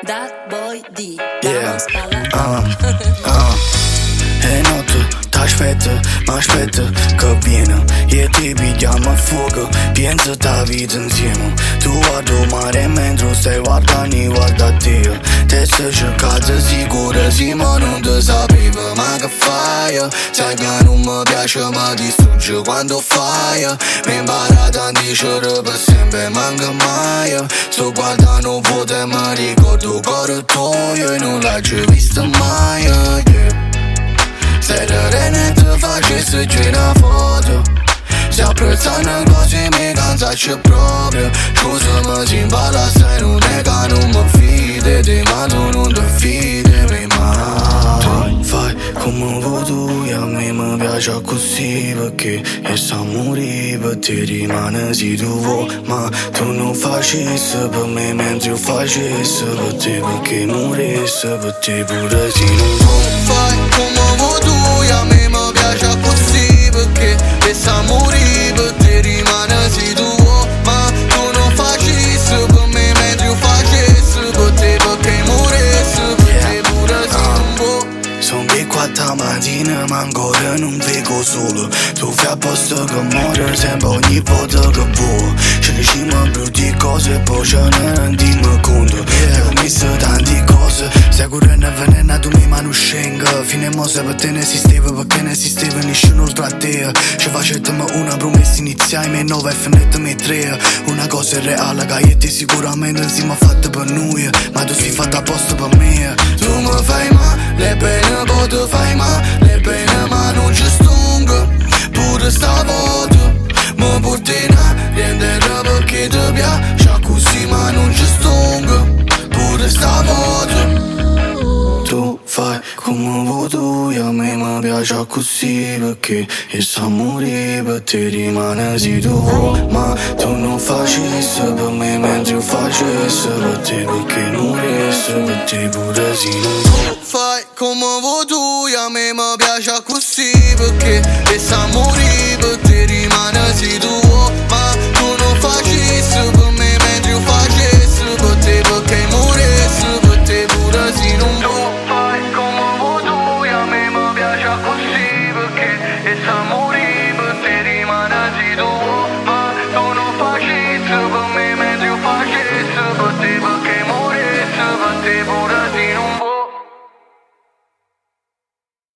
Dat boy D. Yeah. E notte t'aspetto, m'aspetto che viene. E ti pigliamo a fuoco, penso ta vita insieme. Tu guardo mare mentre stai guardando, guarda Dio. Te sei cercata sicura, sì ma non ti sapevo. Ma che fai? Sai che non mi piace ma distrugge quando fai. Mi imparato a dicere per sempre manca mai. Sto guardando foto e mi ricordo cuore tuo e non l'hai già visto mai, yeah. Se terrene ti facessi una foto, se apprezzano cose mi canzacci proprio. Scusami se impara se non è che non mi fidi di ma tu non ti fidi mai. Tu fai come vuoi tu e a me mi piace così perché e sa morire per te rimane se tu vuoi. Ma tu non facessi per me mentre io facessi per te perché morissi per te pure se non vuoi. Tu fai come vuoi tu e a me mi piace così perché e sa morire per te rimane se tu vuoi. Ma tu non facessi per me mentre io facessi per te perché morissi per te pure se non vuoi. Sono qui 4 mattina ma ancora non vedo solo. Tu fai apposta che muore sempre ogni volta che vuoi. Ci diciamo brutte cose e poi ce ne rendiamo conto. Io ho messo tante cose, sicuro ne avvelena tu mi mano scenga. Fine mosse per te ne esisteva perché ne esisteva nessuno oltre a te. Ci facetamo una promessa iniziale, me 9 e finitemi 3. Una cosa è reale che io ti sicuramente non siamo fatte per noi. Ma tu sei fatta apposta per me. Tu mi fai male bene, poi tu fai male bene ma non ci stungo. Pure stavolta mi porti in aria perché ti piace così ma non ci stungo. Pure stavolta tu fai come vuoi tu e a me mi piace così perché e sa morire per te rimane se tu vuoi. Ma tu non facessi per me mentre io facessi per te perché morissi per te pure se non vuoi. Tu fai come vuoi tu e a me mi piace così perché e sa morire per te rimane se tu vuoi. Ma tu non facessi per me mentre io facessi per te perché morissi per te pure se non vuoi. Come vuoi tu e a me mi piace così perché e sa morire